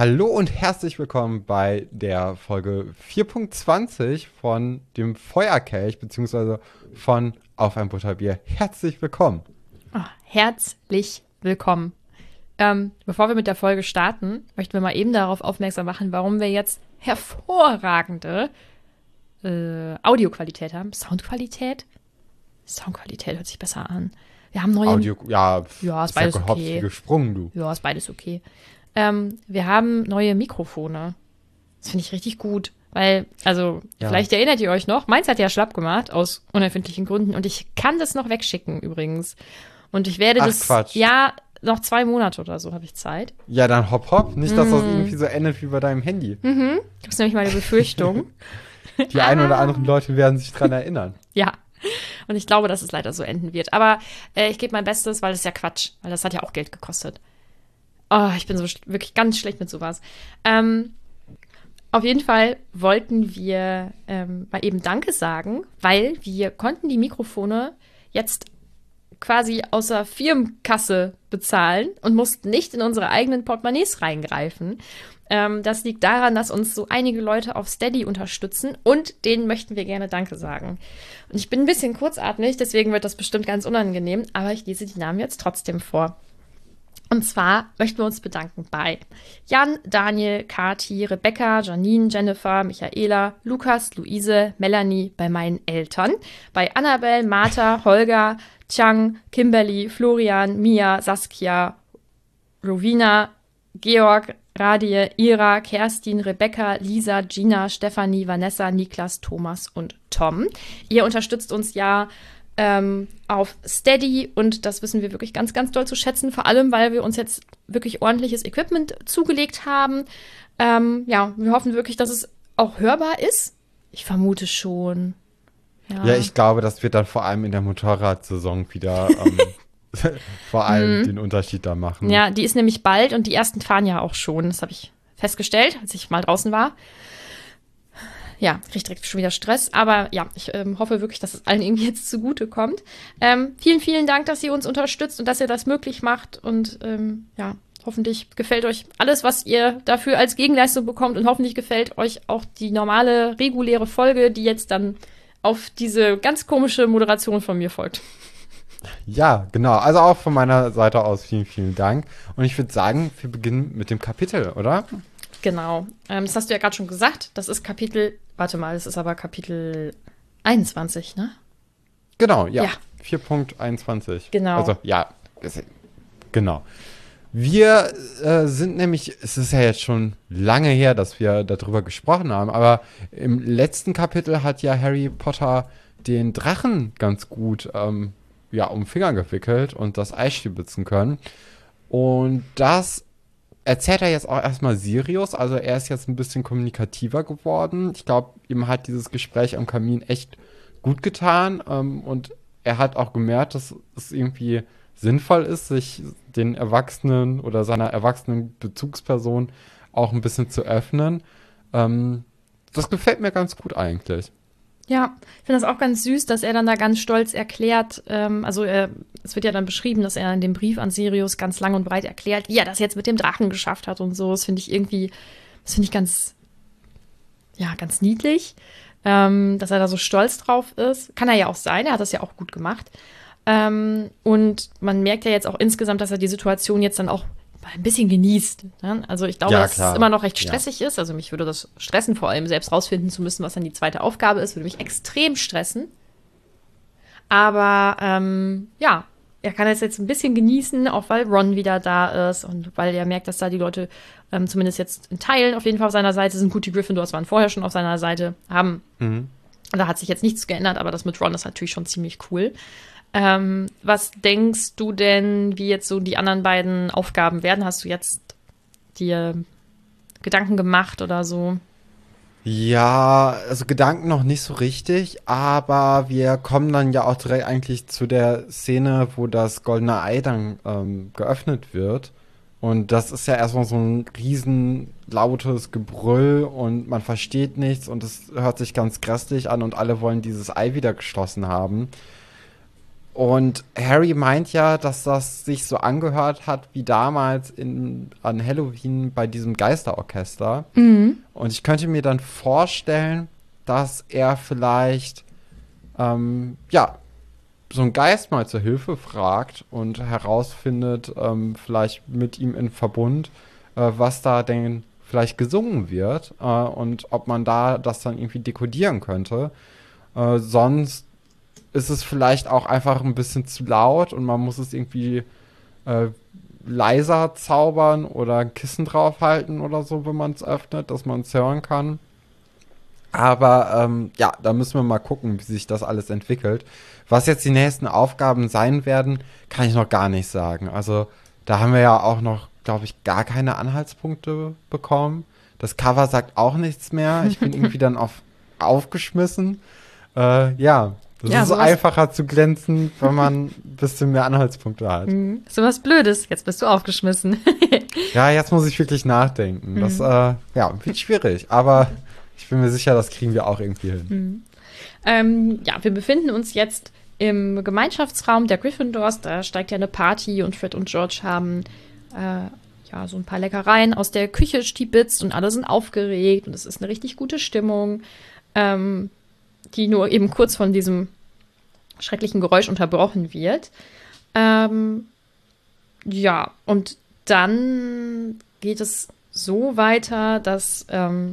Hallo und herzlich willkommen bei der Folge 4.20 von dem Feuerkelch, beziehungsweise von Auf ein Butterbier. Herzlich willkommen. Oh, herzlich willkommen. Bevor wir mit der Folge starten, möchten wir mal eben darauf aufmerksam machen, warum wir jetzt hervorragende Audioqualität haben. Soundqualität? Soundqualität hört sich besser an. Wir haben neue... Audio, ja, Ja, ist ist ja beides gehopst okay. wie gesprungen, du. Ja, ist beides okay. Wir haben neue Mikrofone. Das finde ich richtig gut. Weil, also, Ja. vielleicht erinnert ihr euch noch, meins hat ja schlapp gemacht, aus unerfindlichen Gründen. Und ich kann das noch wegschicken, übrigens. Und ich werde Ach, das, Quatsch. ja, noch 2 Monate oder so habe ich Zeit. Ja, dann hopp. Nicht, dass das irgendwie so endet wie bei deinem Handy. Das ist nämlich meine Befürchtung. Die einen oder anderen Leute werden sich dran erinnern. Ja. Und ich glaube, dass es leider so enden wird. Aber ich gebe mein Bestes, weil das ist ja Quatsch. Weil das hat ja auch Geld gekostet. Oh, ich bin so wirklich ganz schlecht mit sowas. Auf jeden Fall wollten wir mal eben Danke sagen, weil wir konnten die Mikrofone jetzt quasi aus der Firmenkasse bezahlen und mussten nicht in unsere eigenen Portemonnaies reingreifen. Das liegt daran, dass uns so einige Leute auf Steady unterstützen und denen möchten wir gerne Danke sagen. Und ich bin ein bisschen kurzatmig, deswegen wird das bestimmt ganz unangenehm, aber ich lese die Namen jetzt trotzdem vor. Und zwar möchten wir uns bedanken bei Jan, Daniel, Kati, Rebecca, Janine, Jennifer, Michaela, Lukas, Luise, Melanie, bei meinen Eltern, bei Annabelle, Martha, Holger, Chang, Kimberly, Florian, Mia, Saskia, Rowena, Georg, Radie, Ira, Kerstin, Rebecca, Lisa, Gina, Stefanie, Vanessa, Niklas, Thomas und Tom. Ihr unterstützt uns ja auf Steady und das wissen wir wirklich ganz, ganz doll zu schätzen, vor allem, weil wir uns jetzt wirklich ordentliches Equipment zugelegt haben. Ja, wir hoffen wirklich, dass es auch hörbar ist. Ich vermute schon. Ja, ich glaube, das wird dann vor allem in der Motorradsaison wieder vor allem den Unterschied da machen. Ja, die ist nämlich bald und die ersten fahren ja auch schon. Das habe ich festgestellt, als ich mal draußen war. Ja, kriege direkt schon wieder Stress. Aber ja, ich hoffe wirklich, dass es allen irgendwie jetzt zugute kommt. Vielen, vielen Dank, dass ihr uns unterstützt und dass ihr das möglich macht. Und ja, hoffentlich gefällt euch alles, was ihr dafür als Gegenleistung bekommt. Und hoffentlich gefällt euch auch die normale, reguläre Folge, die jetzt dann auf diese ganz komische Moderation von mir folgt. Ja, genau. Also auch von meiner Seite aus vielen, vielen Dank. Und ich würde sagen, wir beginnen mit dem Kapitel, oder? Genau. Das hast du ja gerade schon gesagt. Das ist das ist aber Kapitel 21, ne? Genau, ja. Ja. 4.21. Genau. Also, ja, genau. Wir sind nämlich, es ist ja jetzt schon lange her, dass wir darüber gesprochen haben, aber im letzten Kapitel hat ja Harry Potter den Drachen ganz gut um den Finger gewickelt und das Eis stibitzen können. Und das erzählt er jetzt auch erstmal Sirius, also er ist jetzt ein bisschen kommunikativer geworden. Ich glaube, ihm hat dieses Gespräch am Kamin echt gut getan und er hat auch gemerkt, dass es irgendwie sinnvoll ist, sich den Erwachsenen oder seiner erwachsenen Bezugsperson auch ein bisschen zu öffnen. Das gefällt mir ganz gut eigentlich. Ja, ich finde das auch ganz süß, dass er dann da ganz stolz erklärt, es wird ja dann beschrieben, dass er in dem Brief an Sirius ganz lang und breit erklärt, wie er das jetzt mit dem Drachen geschafft hat und so. Das finde ich ganz, ja, ganz niedlich, dass er da so stolz drauf ist. Kann er ja auch sein, er hat das ja auch gut gemacht. Und man merkt ja jetzt auch insgesamt, dass er die Situation jetzt dann auch ein bisschen genießt. Ne? Also ich glaube, Ja, dass klar. es immer noch recht stressig ist. Also mich würde das stressen, vor allem selbst rausfinden zu müssen, was dann die zweite Aufgabe ist, würde mich extrem stressen. Aber ja, er kann es jetzt ein bisschen genießen, auch weil Ron wieder da ist und weil er merkt, dass da die Leute zumindest jetzt in Teilen auf jeden Fall auf seiner Seite sind. Gut, die Gryffindors waren vorher schon auf seiner Seite, da hat sich jetzt nichts geändert, aber das mit Ron ist natürlich schon ziemlich cool. Was denkst du denn, wie jetzt so die anderen beiden Aufgaben werden? Hast du jetzt dir Gedanken gemacht oder so? Ja, also Gedanken noch nicht so richtig, aber wir kommen dann ja auch direkt eigentlich zu der Szene, wo das goldene Ei dann geöffnet wird. Und das ist ja erstmal so ein riesen lautes Gebrüll und man versteht nichts und es hört sich ganz grässlich an und alle wollen dieses Ei wieder geschlossen haben. Und Harry meint ja, dass das sich so angehört hat wie damals an Halloween bei diesem Geisterorchester. Und ich könnte mir dann vorstellen, dass er vielleicht, ja, so einen Geist mal zur Hilfe fragt und herausfindet, vielleicht mit ihm in Verbund, was da denn vielleicht gesungen wird und ob man da das dann irgendwie dekodieren könnte. Sonst ist es vielleicht auch einfach ein bisschen zu laut und man muss es irgendwie leiser zaubern oder ein Kissen draufhalten oder so, wenn man es öffnet, dass man es hören kann. Aber ja, da müssen wir mal gucken, wie sich das alles entwickelt. Was jetzt die nächsten Aufgaben sein werden, kann ich noch gar nicht sagen. Also da haben wir ja auch noch, glaube ich, gar keine Anhaltspunkte bekommen. Das Cover sagt auch nichts mehr. Ich bin irgendwie dann aufgeschmissen. Ja, das Ja, ist sowas- einfacher zu glänzen, wenn man ein bisschen mehr Anhaltspunkte hat. So was Blödes. Jetzt bist du aufgeschmissen. Ja, jetzt muss ich wirklich nachdenken. Das ja, wird schwierig, aber ich bin mir sicher, das kriegen wir auch irgendwie hin. Ja, wir befinden uns jetzt im Gemeinschaftsraum der Gryffindors. Da steigt ja eine Party und Fred und George haben ja so ein paar Leckereien aus der Küche stibitzt und alle sind aufgeregt und es ist eine richtig gute Stimmung, die nur eben kurz von diesem schrecklichen Geräusch unterbrochen wird. Ja, und dann geht es so weiter, dass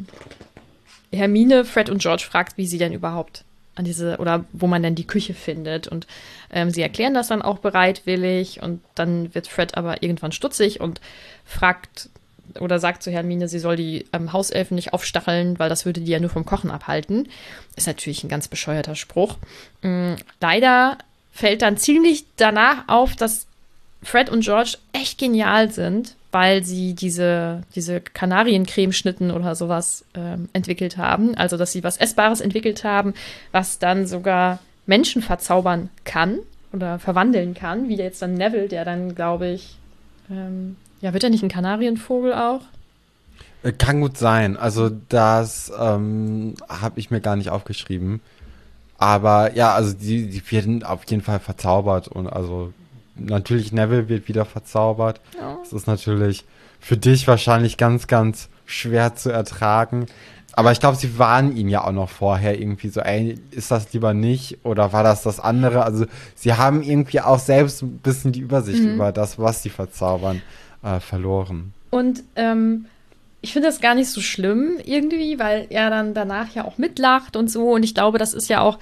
Hermine Fred und George fragt, wie sie denn überhaupt an diese, oder wo man denn die Küche findet. Und sie erklären das dann auch bereitwillig und dann wird Fred aber irgendwann stutzig und fragt oder sagt zu Hermine, sie soll die Hauselfen nicht aufstacheln, weil das würde die ja nur vom Kochen abhalten. Ist natürlich ein ganz bescheuerter Spruch. Leider fällt dann ziemlich danach auf, dass Fred und George echt genial sind, weil sie diese Kanariencremeschnitten oder sowas entwickelt haben. Also, dass sie was Essbares entwickelt haben, was dann sogar Menschen verzaubern kann oder verwandeln kann, wie jetzt dann Neville, der dann, glaube ich, ja, wird er nicht ein Kanarienvogel auch? Kann gut sein. Also das habe ich mir gar nicht aufgeschrieben. Aber ja, also die werden auf jeden Fall verzaubert. Und also natürlich Neville wird wieder verzaubert. Ja. Das ist natürlich für dich wahrscheinlich ganz, ganz schwer zu ertragen. Aber ich glaube, sie warnen ihn ja auch noch vorher irgendwie so, ey, ist das lieber nicht? Oder war das andere? Also sie haben irgendwie auch selbst ein bisschen die Übersicht über das, was sie verzaubern, verloren. Und ich finde das gar nicht so schlimm irgendwie, weil er dann danach ja auch mitlacht und so. Und ich glaube, das ist ja auch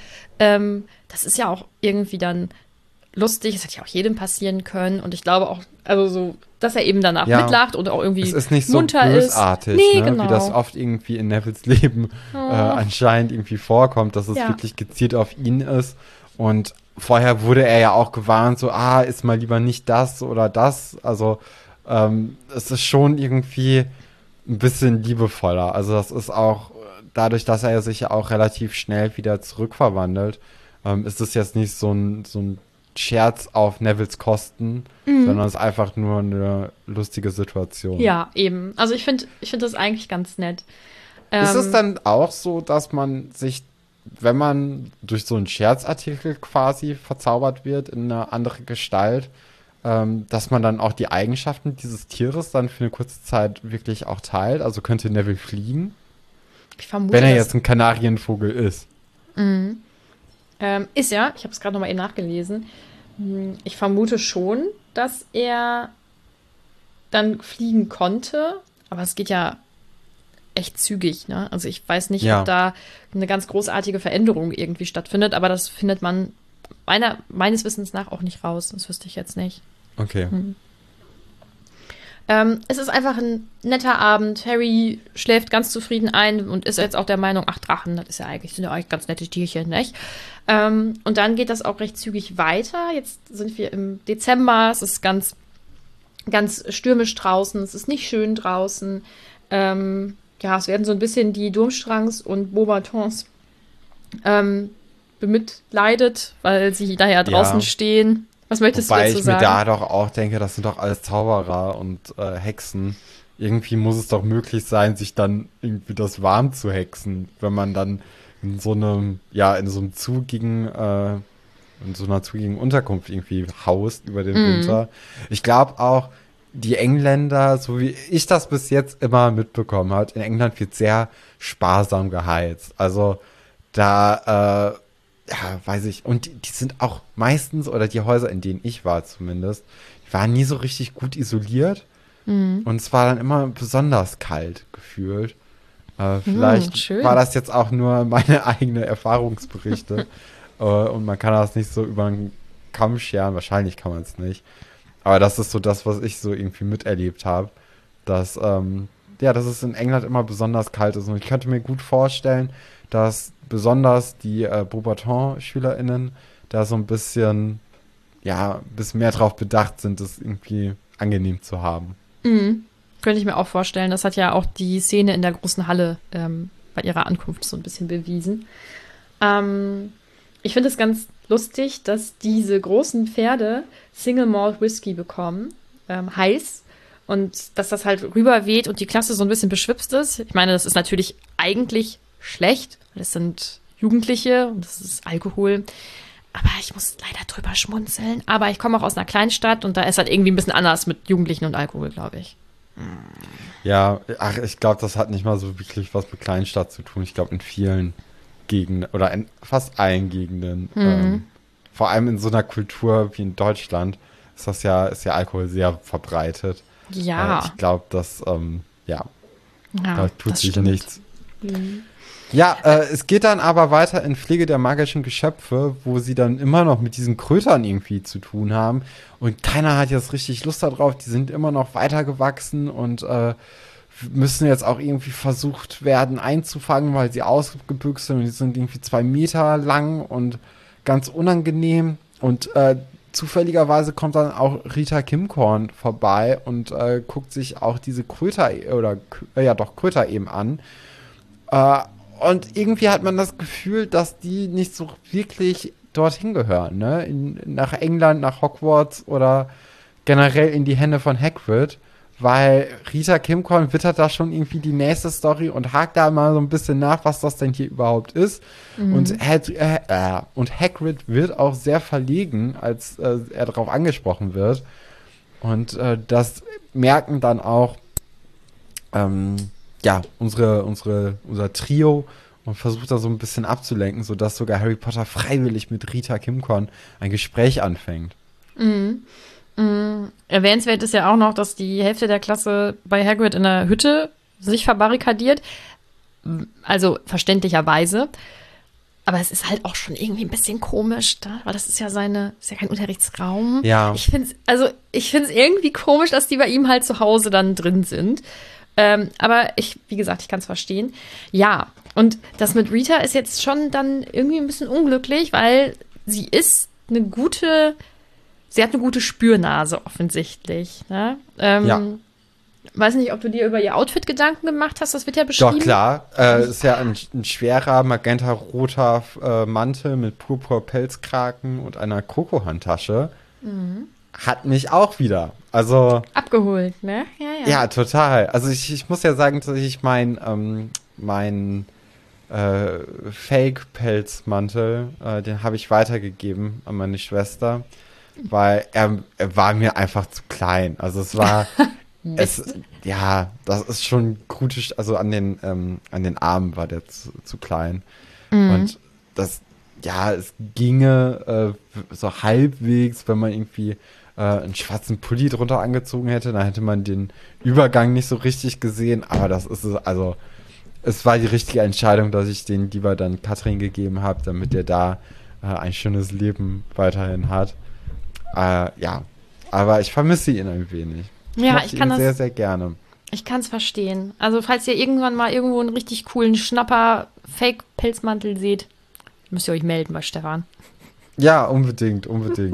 irgendwie dann lustig. Es hätte ja auch jedem passieren können. Und ich glaube auch, also so, dass er eben danach Ja, mitlacht und auch irgendwie es ist nicht so munter bösartig, ist. Nee, ne? genau. Wie das oft irgendwie in Nevilles Leben anscheinend irgendwie vorkommt, dass es Ja. wirklich gezielt auf ihn ist. Und vorher wurde er ja auch gewarnt, so, ist mal lieber nicht das oder das. Also es ist schon irgendwie ein bisschen liebevoller. Also das ist auch dadurch, dass er sich ja auch relativ schnell wieder zurückverwandelt, ist es jetzt nicht so ein Scherz auf Nevilles Kosten, sondern es ist einfach nur eine lustige Situation. Ja, eben. Also ich finde das eigentlich ganz nett. Ist es dann auch so, dass man sich, wenn man durch so einen Scherzartikel quasi verzaubert wird in eine andere Gestalt, dass man dann auch die Eigenschaften dieses Tieres dann für eine kurze Zeit wirklich auch teilt? Also könnte Neville fliegen, Ich vermute, wenn er dass- jetzt ein Kanarienvogel ist? Ist er, ich habe es gerade nochmal eben nachgelesen. Ich vermute schon, dass er dann fliegen konnte, aber es geht ja echt zügig, ne? Also ich weiß nicht, Ja. ob da eine ganz großartige Veränderung irgendwie stattfindet, aber das findet man meines Wissens nach auch nicht raus. Das wüsste ich jetzt nicht. Okay. Es ist einfach ein netter Abend. Harry schläft ganz zufrieden ein und ist jetzt auch der Meinung, ach, Drachen, das ist ja eigentlich, sind ja eigentlich ganz nette Tierchen, nicht? Und dann geht das auch recht zügig weiter. Jetzt sind wir im Dezember. Es ist ganz, ganz stürmisch draußen. Es ist nicht schön draußen. Ja, es werden so ein bisschen die Durmstrangs und Beauxbatons bemitleidet, weil sie da ja draußen stehen. Was möchtest Wobei du dazu ich mir sagen? da doch auch denke, das sind doch alles Zauberer und Hexen. Irgendwie muss es doch möglich sein, sich dann irgendwie das warm zu hexen, wenn man dann in so einem zugigen in so einer zugängigen Unterkunft irgendwie haust über den Winter. Ich glaube auch, die Engländer, so wie ich das bis jetzt immer mitbekommen habe, in England wird sehr sparsam geheizt. Also da, ja, weiß ich, und die sind auch meistens, oder die Häuser, in denen ich war zumindest, die waren nie so richtig gut isoliert. Und es war dann immer besonders kalt gefühlt. Vielleicht schön. war das jetzt auch nur meine eigene Erfahrungsberichte. Und man kann das nicht so über den Kamm scheren. Wahrscheinlich kann man es nicht. Aber das ist so das, was ich so irgendwie miterlebt habe. Dass, ja, dass es in England immer besonders kalt ist. Und ich könnte mir gut vorstellen, dass besonders die Beauxbatons-SchülerInnen da so ein bisschen, ja, ein bisschen mehr drauf bedacht sind, das irgendwie angenehm zu haben. Könnte ich mir auch vorstellen. Das hat ja auch die Szene in der großen Halle bei ihrer Ankunft so ein bisschen bewiesen. Ich finde es ganz lustig, dass diese großen Pferde Single Malt Whisky bekommen, heiß, und dass das halt rüberweht und die Klasse so ein bisschen beschwipst ist. Ich meine, das ist natürlich eigentlich schlecht, weil es sind Jugendliche und das ist Alkohol. Aber ich muss leider drüber schmunzeln. Aber ich komme auch aus einer Kleinstadt und da ist halt irgendwie ein bisschen anders mit Jugendlichen und Alkohol, glaube ich. Ja, ach, ich glaube, das hat nicht mal so wirklich was mit Kleinstadt zu tun. Ich glaube, in vielen Gegenden oder in fast allen Gegenden, vor allem in so einer Kultur wie in Deutschland, ist ja Alkohol sehr verbreitet. Ja. Ich glaube, dass, ja, da tut das sich stimmt. nichts. Ja, es geht dann aber weiter in Pflege der magischen Geschöpfe, wo sie dann immer noch mit diesen Krötern irgendwie zu tun haben. Und keiner hat jetzt richtig Lust darauf. Die sind immer noch weitergewachsen und müssen jetzt auch irgendwie versucht werden einzufangen, weil sie ausgebüxt sind. Und die sind irgendwie 2 Meter lang und ganz unangenehm. Und zufälligerweise kommt dann auch Rita Kimcorn vorbei und guckt sich auch diese Kröter Kröter eben an. Und irgendwie hat man das Gefühl, dass die nicht so wirklich dorthin gehören, ne? Nach England, nach Hogwarts oder generell in die Hände von Hagrid, weil Rita Kimcorn wittert da schon irgendwie die nächste Story und hakt da mal so ein bisschen nach, was das denn hier überhaupt ist. Und Hagrid wird auch sehr verlegen, als er darauf angesprochen wird. Und das merken dann auch ja, unser Trio und versucht da so ein bisschen abzulenken, sodass sogar Harry Potter freiwillig mit Rita Kimcorn ein Gespräch anfängt. Erwähnenswert ist ja auch noch, dass die Hälfte der Klasse bei Hagrid in der Hütte sich verbarrikadiert. Also verständlicherweise. Aber es ist halt auch schon irgendwie ein bisschen komisch, da, weil das ist ja kein Unterrichtsraum. Ja. Ich finde es irgendwie komisch, dass die bei ihm halt zu Hause dann drin sind. Aber wie gesagt, ich kann es verstehen. Ja, und das mit Rita ist jetzt schon dann irgendwie ein bisschen unglücklich, weil sie hat eine gute Spürnase offensichtlich. Ne? Ja. Weiß nicht, ob du dir über ihr Outfit Gedanken gemacht hast, das wird ja beschrieben. Doch, klar. Ist ja ein schwerer, magenta-roter Mantel mit purpur-Pelzkragen und einer Krokohandtasche. Hat mich auch wieder. Also. Abgeholt, ne? Ja, total. Also ich muss ja sagen, dass ich meinen Fake-Pelzmantel, den habe ich weitergegeben an meine Schwester, weil er war mir einfach zu klein. Also es war, das ist schon kritisch, also an den Armen war der zu klein. Und das, ja, es ginge so halbwegs, wenn man irgendwie einen schwarzen Pulli drunter angezogen hätte, dann hätte man den Übergang nicht so richtig gesehen, aber das ist es, also es war die richtige Entscheidung, dass ich den lieber dann Katrin gegeben habe, damit er da ein schönes Leben weiterhin hat. Ja, aber ich vermisse ihn ein wenig. Ich kann ihn sehr, sehr gerne. Ich kann es verstehen. Also falls ihr irgendwann mal irgendwo einen richtig coolen Schnapper-Fake-Pelzmantel seht, müsst ihr euch melden bei Stefan. Ja, unbedingt.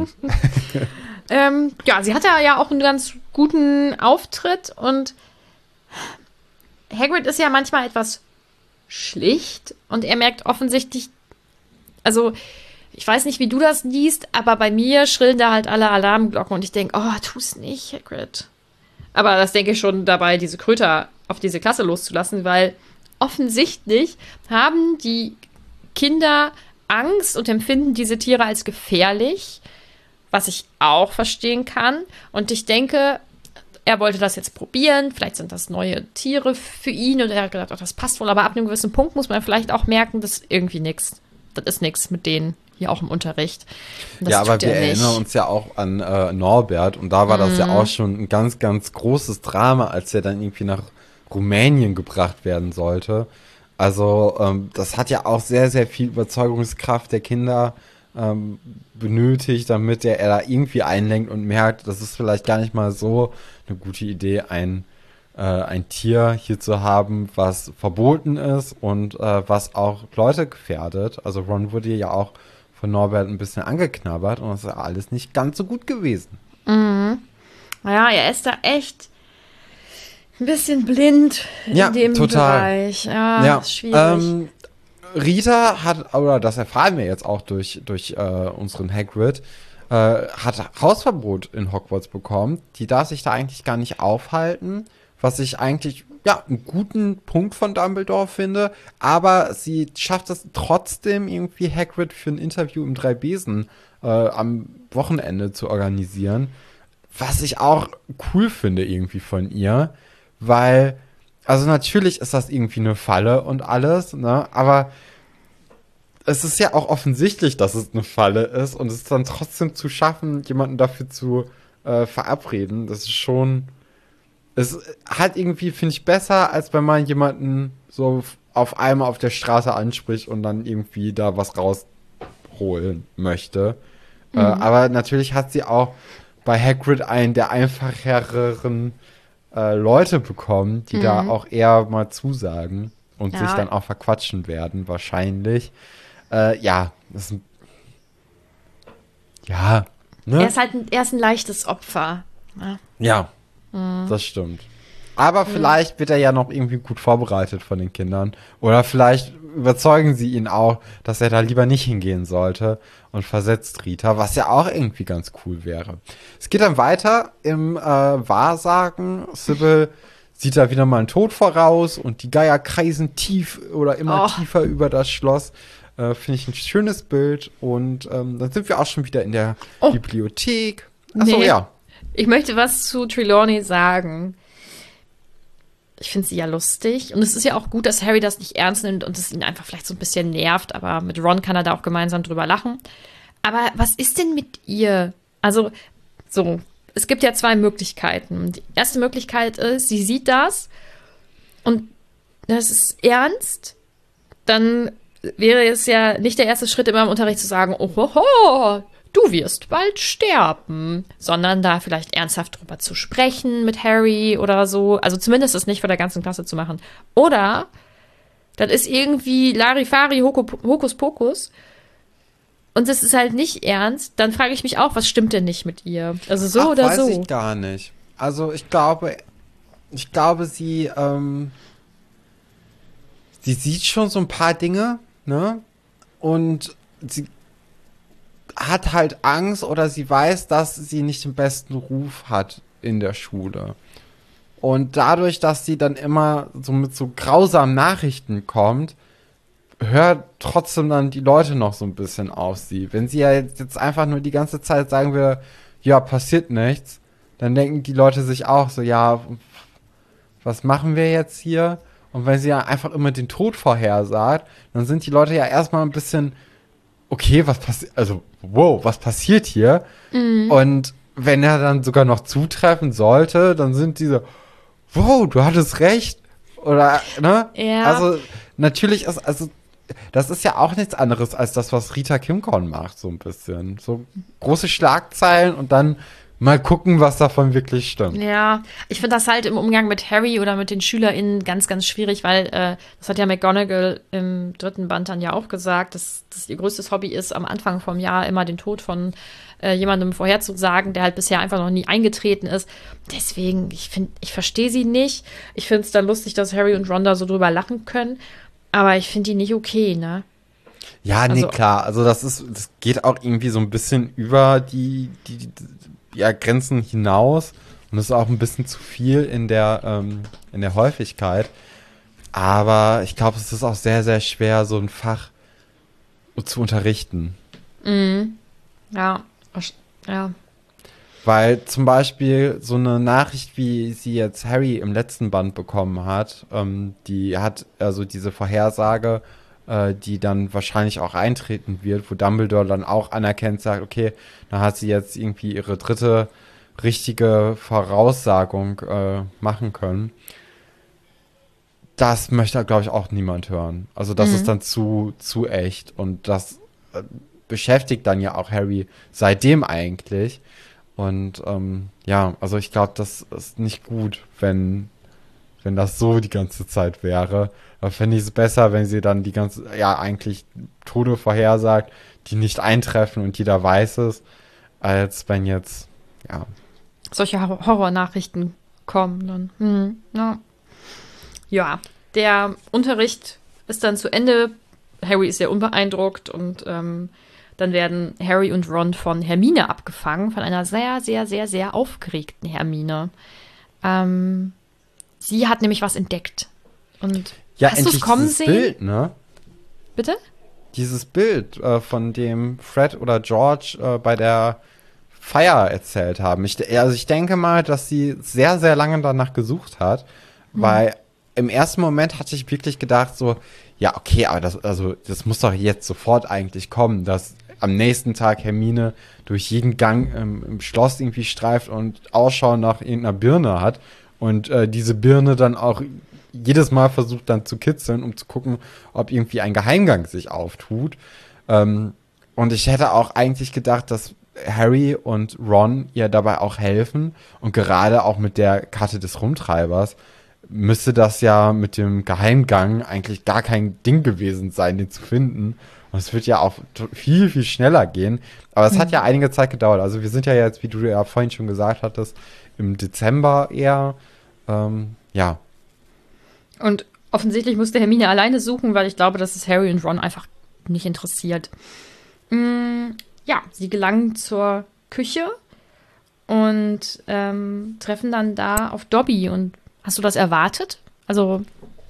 Ja, sie hatte ja auch einen ganz guten Auftritt und Hagrid ist ja manchmal etwas schlicht und er merkt offensichtlich, also ich weiß nicht, wie du das liest, aber bei mir schrillen da halt alle Alarmglocken und ich denke, oh, tu's nicht, Hagrid. Aber das denke ich schon dabei, diese Kröter auf diese Klasse loszulassen, weil offensichtlich haben die Kinder Angst und empfinden diese Tiere als gefährlich, was ich auch verstehen kann. Und ich denke, er wollte das jetzt probieren. Vielleicht sind das neue Tiere für ihn und er hat gedacht, ach, das passt wohl. Aber ab einem gewissen Punkt muss man vielleicht auch merken, das ist irgendwie nichts. Das ist nichts mit denen hier auch im Unterricht. Ja, aber wir erinnern uns ja auch an Norbert und da war das ja auch schon ein ganz, ganz großes Drama, als er dann irgendwie nach Rumänien gebracht werden sollte. Also das hat ja auch sehr, sehr viel Überzeugungskraft der Kinder benötigt, damit er da irgendwie einlenkt und merkt, das ist vielleicht gar nicht mal so eine gute Idee, ein Tier hier zu haben, was verboten ist und was auch Leute gefährdet. Also Ron wurde ja auch von Norbert ein bisschen angeknabbert und das ist alles nicht ganz so gut gewesen. Mhm. Ja, er ist da echt ein bisschen blind in dem Bereich. Ja, ist schwierig. Rita hat, oder das erfahren wir jetzt auch durch unseren Hagrid, hat Hausverbot in Hogwarts bekommen. Die darf sich da eigentlich gar nicht aufhalten, was ich eigentlich einen guten Punkt von Dumbledore finde. Aber sie schafft es trotzdem irgendwie Hagrid für ein Interview im Drei-Besen am Wochenende zu organisieren. Was ich auch cool finde irgendwie von ihr, weil, also natürlich ist das irgendwie eine Falle und alles, ne, aber es ist ja auch offensichtlich, dass es eine Falle ist und es dann trotzdem zu schaffen, jemanden dafür zu verabreden, das ist schon, es hat irgendwie, finde ich, besser, als wenn man jemanden so auf einmal auf der Straße anspricht und dann irgendwie da was rausholen möchte. Aber natürlich hat sie auch bei Hagrid einen der einfacheren Leute bekommen, die da auch eher mal zusagen und sich dann auch verquatschen werden, wahrscheinlich. Ne? Er ist ein leichtes Opfer. Ja, das stimmt. Aber vielleicht wird er ja noch irgendwie gut vorbereitet von den Kindern. Oder vielleicht überzeugen sie ihn auch, dass er da lieber nicht hingehen sollte und versetzt Rita, was ja auch irgendwie ganz cool wäre. Es geht dann weiter im Wahrsagen. Sybil sieht da wieder mal einen Tod voraus und die Geier kreisen tief oder immer tiefer über das Schloss. Finde ich ein schönes Bild. Und dann sind wir auch schon wieder in der Bibliothek. Achso, ja. Ich möchte was zu Trelawney sagen. Ich finde sie ja lustig. Und es ist ja auch gut, dass Harry das nicht ernst nimmt und es ihn einfach vielleicht so ein bisschen nervt. Aber mit Ron kann er da auch gemeinsam drüber lachen. Aber was ist denn mit ihr? Also, so, es gibt ja zwei Möglichkeiten. Die erste Möglichkeit ist, sie sieht das und das ist ernst. Dann wäre es ja nicht der erste Schritt immer im Unterricht zu sagen, ohoho, du wirst bald sterben, sondern da vielleicht ernsthaft drüber zu sprechen mit Harry oder so. Also zumindest das nicht vor der ganzen Klasse zu machen. Oder das ist irgendwie Larifari, Hokuspokus und es ist halt nicht ernst. Dann frage ich mich auch, was stimmt denn nicht mit ihr? Also so oder weiß so. Weiß ich gar nicht. Also ich glaube, sie sieht schon so ein paar Dinge, ne? Und sie hat halt Angst oder sie weiß, dass sie nicht den besten Ruf hat in der Schule. Und dadurch, dass sie dann immer so mit so grausamen Nachrichten kommt, hört trotzdem dann die Leute noch so ein bisschen auf sie. Wenn sie ja jetzt einfach nur die ganze Zeit sagen würde, ja, passiert nichts, dann denken die Leute sich auch so, ja, was machen wir jetzt hier? Und wenn sie ja einfach immer den Tod vorhersagt, dann sind die Leute ja erstmal ein bisschen, okay, was passiert hier? Und wenn er dann sogar noch zutreffen sollte, dann sind diese, wow, du hattest recht. Oder, ne? Ja. Also, natürlich ist, das ist ja auch nichts anderes als das, was Rita Kimcorn macht, so ein bisschen. So große Schlagzeilen und dann mal gucken, was davon wirklich stimmt. Ja, ich finde das halt im Umgang mit Harry oder mit den SchülerInnen ganz, ganz schwierig, weil das hat ja McGonagall im 3. Band dann ja auch gesagt, dass ihr größtes Hobby ist, am Anfang vom Jahr immer den Tod von jemandem vorherzusagen, der halt bisher einfach noch nie eingetreten ist. Deswegen, ich verstehe sie nicht. Ich finde es dann lustig, dass Harry und Ron da so drüber lachen können, aber ich finde die nicht okay, ne? Ja, nee, klar. Also das geht auch irgendwie so ein bisschen über die Grenzen hinaus und das ist auch ein bisschen zu viel in der Häufigkeit. Aber ich glaube, es ist auch sehr, sehr schwer, so ein Fach zu unterrichten. Ja, ja. Weil zum Beispiel so eine Nachricht, wie sie jetzt Harry im letzten Band bekommen hat, die hat also diese Vorhersage, die dann wahrscheinlich auch eintreten wird, wo Dumbledore dann auch anerkennt, sagt, okay, dann hat sie jetzt irgendwie ihre dritte richtige Voraussagung machen können. Das möchte, glaube ich, auch niemand hören. Also das ist dann zu echt und das beschäftigt dann ja auch Harry seitdem eigentlich. Und ja, also ich glaube, das ist nicht gut, wenn das so die ganze Zeit wäre. Da fände ich es besser, wenn sie dann die ganze, ja, eigentlich Tode vorhersagt, die nicht eintreffen und jeder weiß es, als wenn jetzt, ja. Solche Horrornachrichten kommen dann. Ja. Ja, der Unterricht ist dann zu Ende. Harry ist sehr unbeeindruckt und dann werden Harry und Ron von Hermine abgefangen, von einer sehr, sehr, sehr, sehr aufgeregten Hermine. Sie hat nämlich was entdeckt. Und Ja, hast du es endlich kommen dieses sehen? Bild, ne? Bitte? Dieses Bild, von dem Fred oder George bei der Feier erzählt haben. Ich denke mal, dass sie sehr, sehr lange danach gesucht hat, weil im ersten Moment hatte ich wirklich gedacht so, ja, okay, aber das muss doch jetzt sofort eigentlich kommen, dass am nächsten Tag Hermine durch jeden Gang im Schloss irgendwie streift und Ausschau nach irgendeiner Birne hat und diese Birne dann auch jedes Mal versucht dann zu kitzeln, um zu gucken, ob irgendwie ein Geheimgang sich auftut. Und ich hätte auch eigentlich gedacht, dass Harry und Ron ihr dabei auch helfen. Und gerade auch mit der Karte des Rumtreibers müsste das ja mit dem Geheimgang eigentlich gar kein Ding gewesen sein, den zu finden. Und es wird ja auch viel, viel schneller gehen. Aber es hat ja einige Zeit gedauert. Also wir sind ja jetzt, wie du ja vorhin schon gesagt hattest, im Dezember eher. Ja. Und offensichtlich musste Hermine alleine suchen, weil ich glaube, dass es Harry und Ron einfach nicht interessiert. Ja, sie gelangen zur Küche und treffen dann da auf Dobby. Und hast du das erwartet? Also,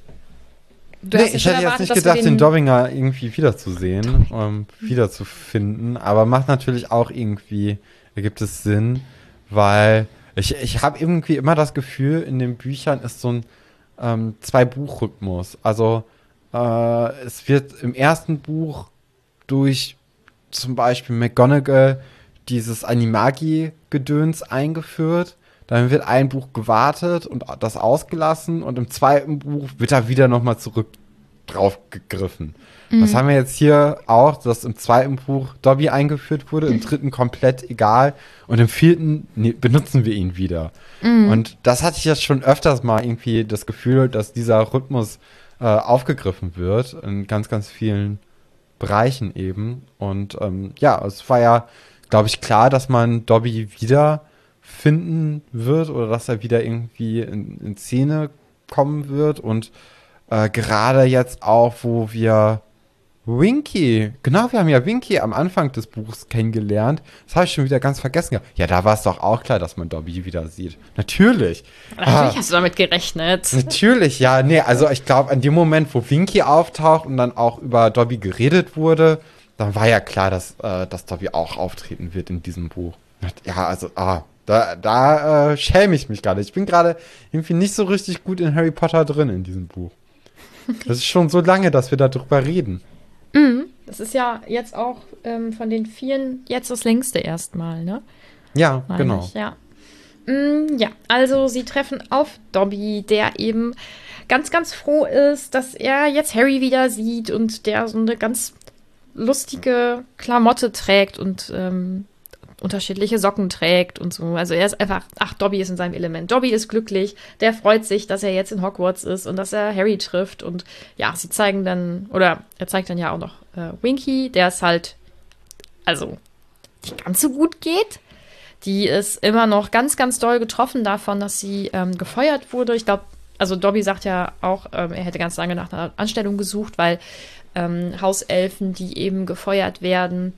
Ich hätte jetzt nicht gedacht, den Dobbinger irgendwie wiederzusehen, wiederzufinden. Aber macht natürlich auch irgendwie, ergibt es Sinn, weil ich habe irgendwie immer das Gefühl, in den Büchern ist so ein Zwei-Buch-Rhythmus. Also es wird im ersten Buch durch zum Beispiel McGonagall dieses Animagi-Gedöns eingeführt. Dann wird ein Buch gewartet und das ausgelassen und im zweiten Buch wird da wieder nochmal zurück drauf gegriffen. Das haben wir jetzt hier auch, dass im zweiten Buch Dobby eingeführt wurde, im dritten komplett egal und im vierten benutzen wir ihn wieder. Und das hatte ich jetzt schon öfters mal irgendwie das Gefühl, dass dieser Rhythmus aufgegriffen wird in ganz, ganz vielen Bereichen eben. Und ja, es war ja, glaube ich, klar, dass man Dobby wieder finden wird oder dass er wieder irgendwie in Szene kommen wird. Und gerade jetzt auch, wo wir Winky, genau, wir haben ja Winky am Anfang des Buchs kennengelernt. Das habe ich schon wieder ganz vergessen. Ja, da war es doch auch klar, dass man Dobby wieder sieht. Natürlich. Natürlich hast du damit gerechnet. Natürlich, ja. Nee, also ich glaube, an dem Moment, wo Winky auftaucht und dann auch über Dobby geredet wurde, dann war ja klar, dass Dobby auch auftreten wird in diesem Buch. Ja, also, da schäme ich mich gerade. Ich bin gerade irgendwie nicht so richtig gut in Harry Potter drin in diesem Buch. Das ist schon so lange, dass wir darüber reden. Das ist ja jetzt auch von den vielen jetzt das längste erstmal, ne? Ja, Meine genau. ich, ja. Ja, also sie treffen auf Dobby, der eben ganz, ganz froh ist, dass er jetzt Harry wieder sieht und der so eine ganz lustige Klamotte trägt und unterschiedliche Socken trägt und so. Also er ist einfach, Dobby ist in seinem Element. Dobby ist glücklich, der freut sich, dass er jetzt in Hogwarts ist und dass er Harry trifft. Und ja, sie zeigen dann, oder er zeigt dann ja auch noch Winky, der es halt, also nicht ganz so gut geht. Die ist immer noch ganz, ganz doll getroffen davon, dass sie gefeuert wurde. Ich glaube, also Dobby sagt ja auch, er hätte ganz lange nach einer Anstellung gesucht, weil Hauselfen, die eben gefeuert werden,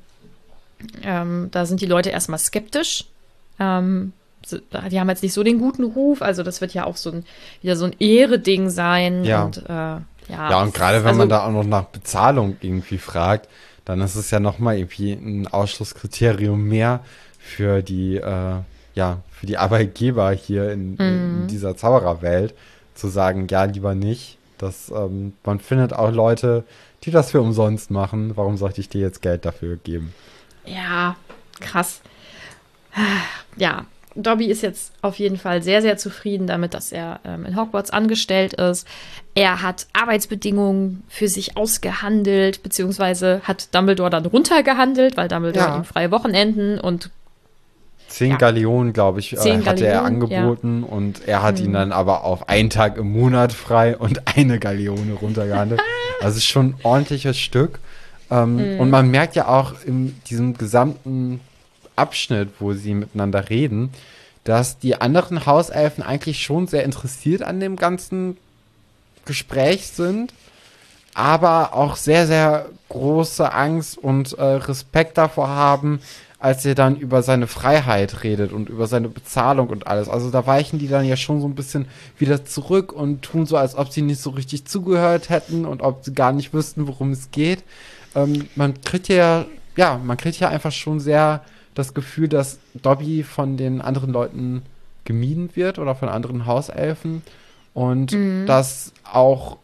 da sind die Leute erstmal skeptisch. Die haben jetzt nicht so den guten Ruf. Also das wird ja auch wieder so ein Ehre-Ding sein. Ja. Und, Ja, und gerade wenn man da auch noch nach Bezahlung irgendwie fragt, dann ist es ja nochmal irgendwie ein Ausschlusskriterium mehr für die, für die Arbeitgeber hier in dieser Zaubererwelt, zu sagen, ja, lieber nicht. Man findet auch Leute, die das für umsonst machen. Warum sollte ich dir jetzt Geld dafür geben? Ja, krass. Ja, Dobby ist jetzt auf jeden Fall sehr, sehr zufrieden damit, dass er in Hogwarts angestellt ist. Er hat Arbeitsbedingungen für sich ausgehandelt, beziehungsweise hat Dumbledore dann runtergehandelt, weil Dumbledore ihm freie Wochenenden und 10 Galeonen, glaube ich, 10 hatte er Galeonen, angeboten und er hat ihn dann aber auf einen Tag im Monat frei und eine Galeone runtergehandelt. Also es ist schon ein ordentliches Stück. Und man merkt ja auch in diesem gesamten Abschnitt, wo sie miteinander reden, dass die anderen Hauselfen eigentlich schon sehr interessiert an dem ganzen Gespräch sind, aber auch sehr, sehr große Angst und Respekt davor haben, als er dann über seine Freiheit redet und über seine Bezahlung und alles. Also da weichen die dann ja schon so ein bisschen wieder zurück und tun so, als ob sie nicht so richtig zugehört hätten und ob sie gar nicht wüssten, worum es geht. Man kriegt ja einfach schon sehr das Gefühl, dass Dobby von den anderen Leuten gemieden wird oder von anderen Hauselfen und dass auch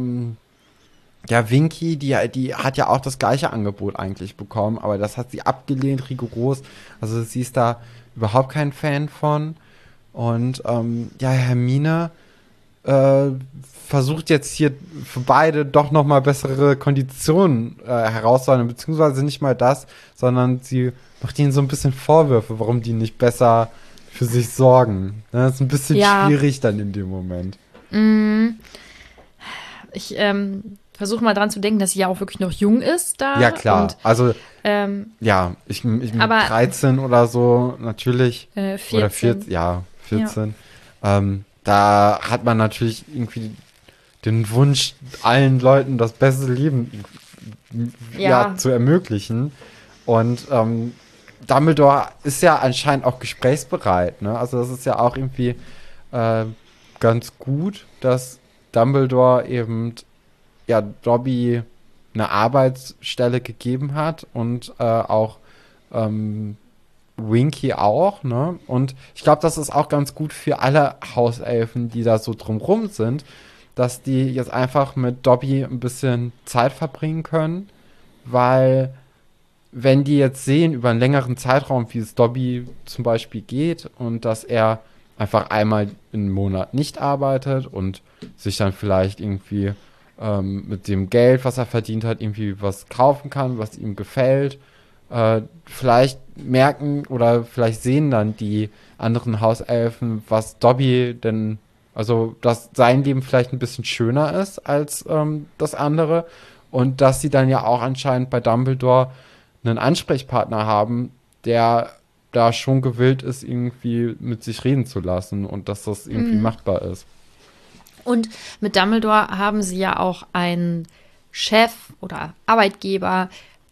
Winky, die hat ja auch das gleiche Angebot eigentlich bekommen, aber das hat sie abgelehnt, rigoros. Also sie ist da überhaupt kein Fan von. Und Hermine versucht jetzt hier für beide doch noch mal bessere Konditionen herauszuholen, beziehungsweise nicht mal das, sondern sie macht ihnen so ein bisschen Vorwürfe, warum die nicht besser für sich sorgen. Das ist ein bisschen schwierig dann in dem Moment. Ich versuche mal dran zu denken, dass sie ja auch wirklich noch jung ist da. Ja, klar. Und, also, ich mit 13 oder so natürlich. 14. Oder 14. Da hat man natürlich irgendwie den Wunsch, allen Leuten das beste Leben zu ermöglichen. Und Dumbledore ist ja anscheinend auch gesprächsbereit. Ne? Also das ist ja auch irgendwie ganz gut, dass Dumbledore eben Dobby eine Arbeitsstelle gegeben hat und auch Winky auch, ne? Und ich glaube, das ist auch ganz gut für alle Hauselfen, die da so drumrum sind, dass die jetzt einfach mit Dobby ein bisschen Zeit verbringen können, weil wenn die jetzt sehen über einen längeren Zeitraum, wie es Dobby zum Beispiel geht und dass er einfach einmal im Monat nicht arbeitet und sich dann vielleicht irgendwie mit dem Geld, was er verdient hat, irgendwie was kaufen kann, was ihm gefällt. Vielleicht merken oder vielleicht sehen dann die anderen Hauselfen, was Dobby denn, also dass sein Leben vielleicht ein bisschen schöner ist als das andere und dass sie dann ja auch anscheinend bei Dumbledore einen Ansprechpartner haben, der da schon gewillt ist, irgendwie mit sich reden zu lassen und dass das irgendwie machbar ist. Und mit Dumbledore haben sie ja auch einen Chef oder Arbeitgeber,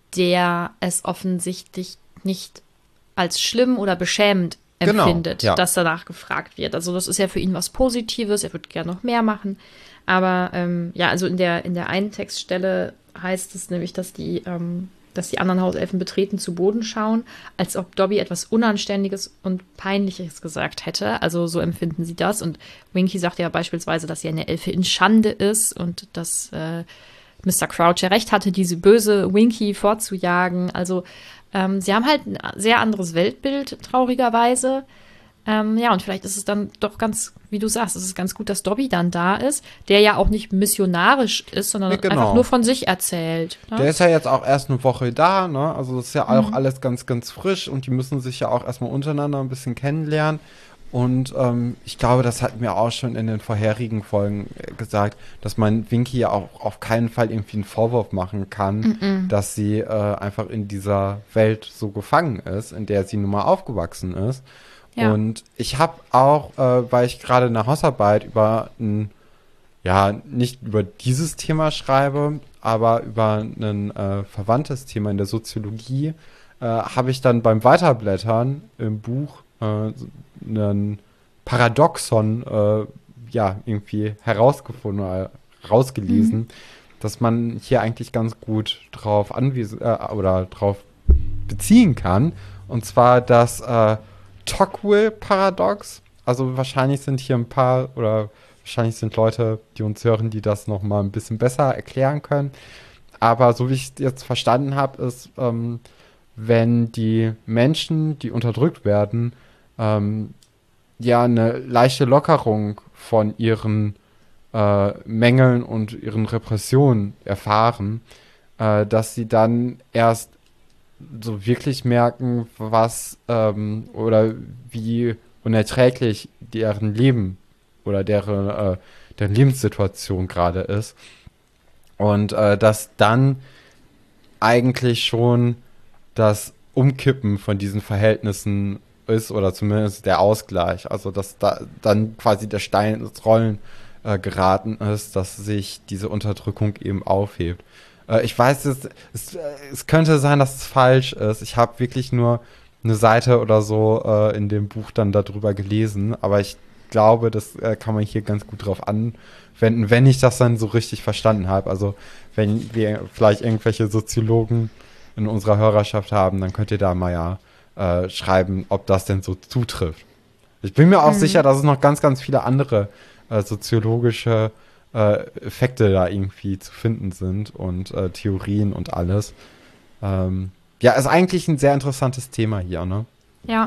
der es offensichtlich nicht als schlimm oder beschämend empfindet, dass danach gefragt wird. Also das ist ja für ihn was Positives, er würde gerne noch mehr machen. Aber also in der einen Textstelle heißt es nämlich, dass die anderen Hauselfen betreten zu Boden schauen, als ob Dobby etwas Unanständiges und Peinliches gesagt hätte. Also so empfinden sie das. Und Winky sagt ja beispielsweise, dass sie eine Elfe in Schande ist und dass Mr. Crouch ja recht hatte, diese böse Winky fortzujagen. Also sie haben halt ein sehr anderes Weltbild, traurigerweise. Und vielleicht ist es dann doch ganz, wie du sagst, es ist ganz gut, dass Dobby dann da ist, der ja auch nicht missionarisch ist, sondern einfach nur von sich erzählt. Ne? Der ist ja jetzt auch erst eine Woche da, ne? Also das ist ja auch alles ganz, ganz frisch und die müssen sich ja auch erstmal untereinander ein bisschen kennenlernen. Und ich glaube, das hatten wir auch schon in den vorherigen Folgen gesagt, dass man Winky ja auch auf keinen Fall irgendwie einen Vorwurf machen kann, dass sie einfach in dieser Welt so gefangen ist, in der sie nun mal aufgewachsen ist. Ja. Und ich habe auch, weil ich gerade eine Hausarbeit über nicht über dieses Thema schreibe, aber über ein verwandtes Thema in der Soziologie, habe ich dann beim Weiterblättern im Buch ein Paradoxon irgendwie herausgefunden oder herausgelesen, dass man hier eigentlich ganz gut drauf oder drauf beziehen kann. Und zwar das Tocqueville-Paradox. Also wahrscheinlich sind hier ein paar oder wahrscheinlich sind Leute, die uns hören, die das noch mal ein bisschen besser erklären können. Aber so wie ich es jetzt verstanden habe, ist, wenn die Menschen, die unterdrückt werden, ja eine leichte Lockerung von ihren Mängeln und ihren Repressionen erfahren, dass sie dann erst so wirklich merken, was oder wie unerträglich deren Leben oder deren Lebenssituation gerade ist. Und dass dann eigentlich schon das Umkippen von diesen Verhältnissen ist oder zumindest der Ausgleich. Also dass da dann quasi der Stein ins Rollen geraten ist, dass sich diese Unterdrückung eben aufhebt. Ich weiß, es könnte sein, dass es falsch ist. Ich habe wirklich nur eine Seite oder so in dem Buch dann darüber gelesen, aber ich glaube, das kann man hier ganz gut drauf anwenden, wenn ich das dann so richtig verstanden habe. Also wenn wir vielleicht irgendwelche Soziologen in unserer Hörerschaft haben, dann könnt ihr da mal schreiben, ob das denn so zutrifft. Ich bin mir auch sicher, dass es noch ganz, ganz viele andere soziologische Effekte da irgendwie zu finden sind und Theorien und alles. Ja, ist eigentlich ein sehr interessantes Thema hier, ne? Ja.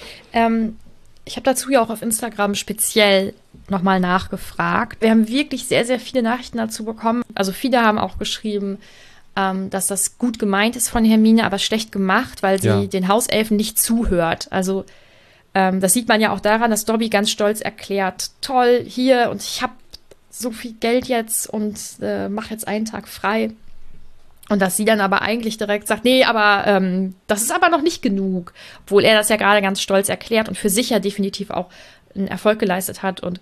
Ich habe dazu ja auch auf Instagram speziell nochmal nachgefragt. Wir haben wirklich sehr, sehr viele Nachrichten dazu bekommen. Also viele haben auch geschrieben, dass das gut gemeint ist von Hermine, aber schlecht gemacht, weil sie den Hauselfen nicht zuhört. Also das sieht man ja auch daran, dass Dobby ganz stolz erklärt, toll, hier und ich habe so viel Geld jetzt und mache jetzt einen Tag frei. Und dass sie dann aber eigentlich direkt sagt, nee, aber das ist aber noch nicht genug. Obwohl er das ja gerade ganz stolz erklärt und für sich ja definitiv auch einen Erfolg geleistet hat. Und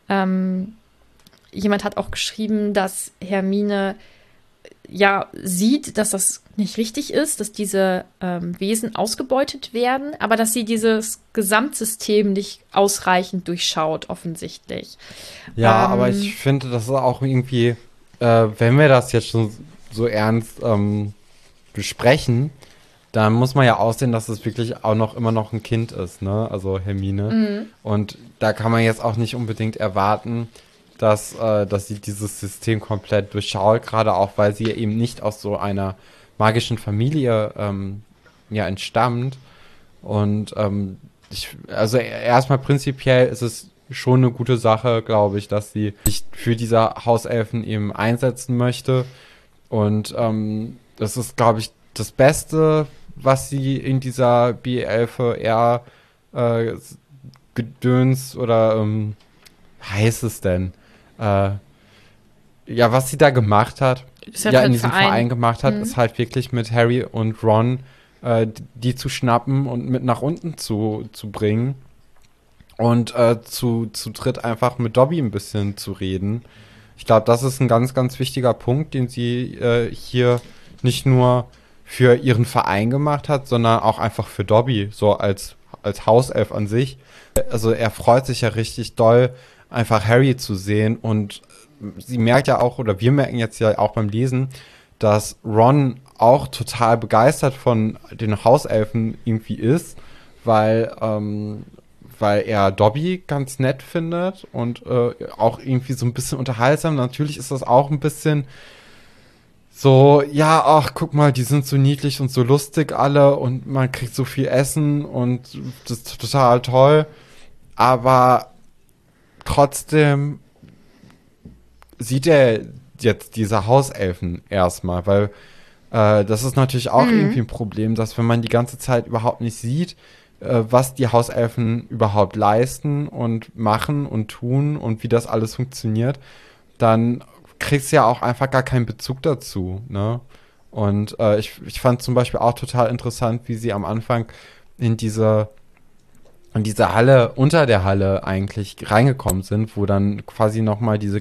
jemand hat auch geschrieben, dass Hermine ja sieht, dass das nicht richtig ist, dass diese Wesen ausgebeutet werden, aber dass sie dieses Gesamtsystem nicht ausreichend durchschaut, offensichtlich. Ja, aber ich finde, das ist auch irgendwie, wenn wir das jetzt schon so ernst besprechen, dann muss man ja aussehen, dass es wirklich auch noch immer noch ein Kind ist, ne? Also Hermine. Und da kann man jetzt auch nicht unbedingt erwarten, dass sie dieses System komplett durchschaut, gerade auch, weil sie eben nicht aus so einer magischen Familie entstammt. Und also erstmal prinzipiell ist es schon eine gute Sache, glaube ich, dass sie sich für diese Hauselfen eben einsetzen möchte. Und das ist, glaube ich, das Beste, was sie in dieser B11 Gedöns oder heißt es denn? Was sie da gemacht hat, in diesem Verein gemacht hat, ist halt wirklich mit Harry und Ron die zu schnappen und mit nach unten zu bringen und zu dritt einfach mit Dobby ein bisschen zu reden. Ich glaube, das ist ein ganz, ganz wichtiger Punkt, den sie hier nicht nur für ihren Verein gemacht hat, sondern auch einfach für Dobby, so als Hauself an sich. Also er freut sich ja richtig doll, einfach Harry zu sehen, und sie merkt ja auch, oder wir merken jetzt ja auch beim Lesen, dass Ron auch total begeistert von den Hauselfen irgendwie ist, weil er Dobby ganz nett findet und auch irgendwie so ein bisschen unterhaltsam. Natürlich ist das auch ein bisschen so, ja, ach, guck mal, die sind so niedlich und so lustig alle und man kriegt so viel Essen und das ist total toll. Aber trotzdem sieht er jetzt diese Hauselfen erstmal, weil das ist natürlich auch irgendwie ein Problem, dass wenn man die ganze Zeit überhaupt nicht sieht, was die Hauselfen überhaupt leisten und machen und tun und wie das alles funktioniert, dann kriegst du ja auch einfach gar keinen Bezug dazu, ne? Und ich fand zum Beispiel auch total interessant, wie sie am Anfang in diese Halle, unter der Halle eigentlich reingekommen sind, wo dann quasi nochmal die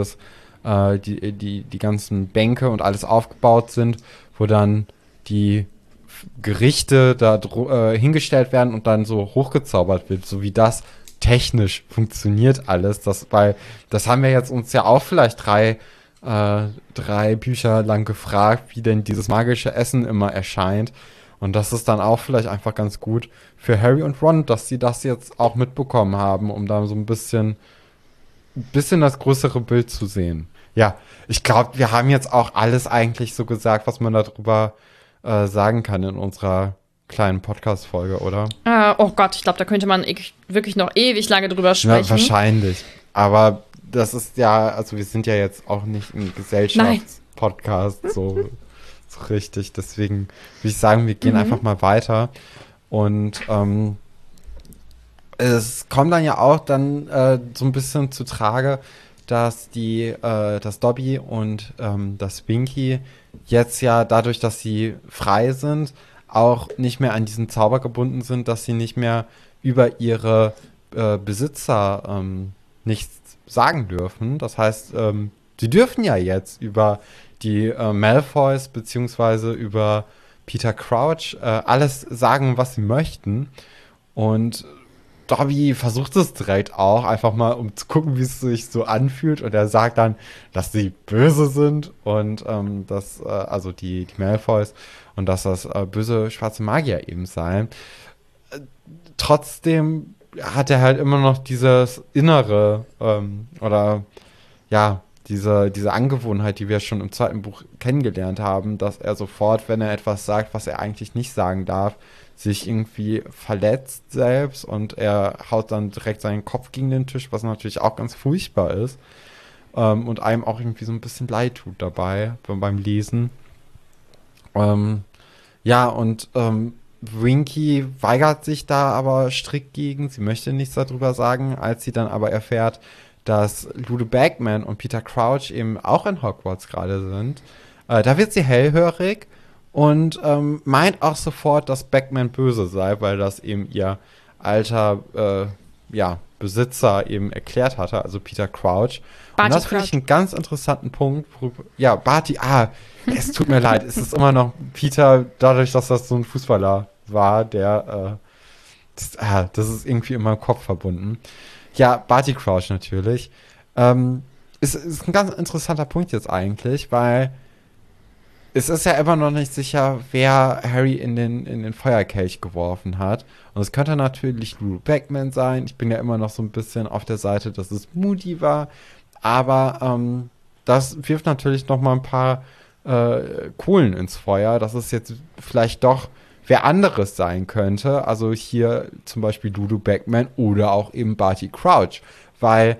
ganzen Bänke und alles aufgebaut sind, wo dann die Gerichte da hingestellt werden und dann so hochgezaubert wird, so wie das technisch funktioniert alles, weil das haben wir jetzt uns ja auch vielleicht 3 3 Bücher lang gefragt, wie denn dieses magische Essen immer erscheint. Und das ist dann auch vielleicht einfach ganz gut für Harry und Ron, dass sie das jetzt auch mitbekommen haben, um da so ein bisschen das größere Bild zu sehen. Ja, ich glaube, wir haben jetzt auch alles eigentlich so gesagt, was man darüber sagen kann in unserer kleinen Podcast-Folge, oder? Oh Gott, ich glaube, da könnte man wirklich noch ewig lange drüber sprechen. Ja, wahrscheinlich. Aber das ist ja, also wir sind ja jetzt auch nicht ein Gesellschaftspodcast so richtig. Deswegen würde ich sagen, wir gehen einfach mal weiter. Und es kommt dann ja auch dann so ein bisschen zu Trage, dass dass Dobby und das Winky jetzt ja dadurch, dass sie frei sind, auch nicht mehr an diesen Zauber gebunden sind, dass sie nicht mehr über ihre Besitzer nichts sagen dürfen. Das heißt, sie dürfen ja jetzt über die Malfoys beziehungsweise über Peter Crouch alles sagen, was sie möchten. Und Dobby versucht es direkt auch, einfach mal, um zu gucken, wie es sich so anfühlt. Und er sagt dann, dass sie böse sind und also die Malfoys, und dass das böse schwarze Magier eben seien. Trotzdem hat er halt immer noch dieses innere oder ja, diese Angewohnheit, die wir schon im 2. Buch kennengelernt haben, dass er sofort, wenn er etwas sagt, was er eigentlich nicht sagen darf, sich irgendwie verletzt selbst, und er haut dann direkt seinen Kopf gegen den Tisch, was natürlich auch ganz furchtbar ist und einem auch irgendwie so ein bisschen leid tut dabei beim Lesen. Ja, und Winky weigert sich da aber strikt gegen. Sie möchte nichts darüber sagen, als sie dann aber erfährt, dass Ludo Bagman und Peter Crouch eben auch in Hogwarts gerade sind. Da wird sie hellhörig und meint auch sofort, dass Bagman böse sei, weil das eben ihr alter Besitzer eben erklärt hatte, also Peter Crouch. Barty und das finde ich einen ganz interessanten Punkt. Ja, Barty, es tut mir leid, es ist immer noch Peter, dadurch, dass das so ein Fußballer war, der das ist irgendwie in meinem Kopf verbunden. Ja, Barty Crouch natürlich. Ist ein ganz interessanter Punkt jetzt eigentlich, weil es ist ja immer noch nicht sicher, wer Harry in den Feuerkelch geworfen hat. Und es könnte natürlich Ludo Bagman sein. Ich bin ja immer noch so ein bisschen auf der Seite, dass es Moody war. Aber das wirft natürlich noch mal ein paar Kohlen ins Feuer, dass es jetzt vielleicht doch wer anderes sein könnte. Also hier zum Beispiel Ludo Bagman oder auch eben Barty Crouch. Weil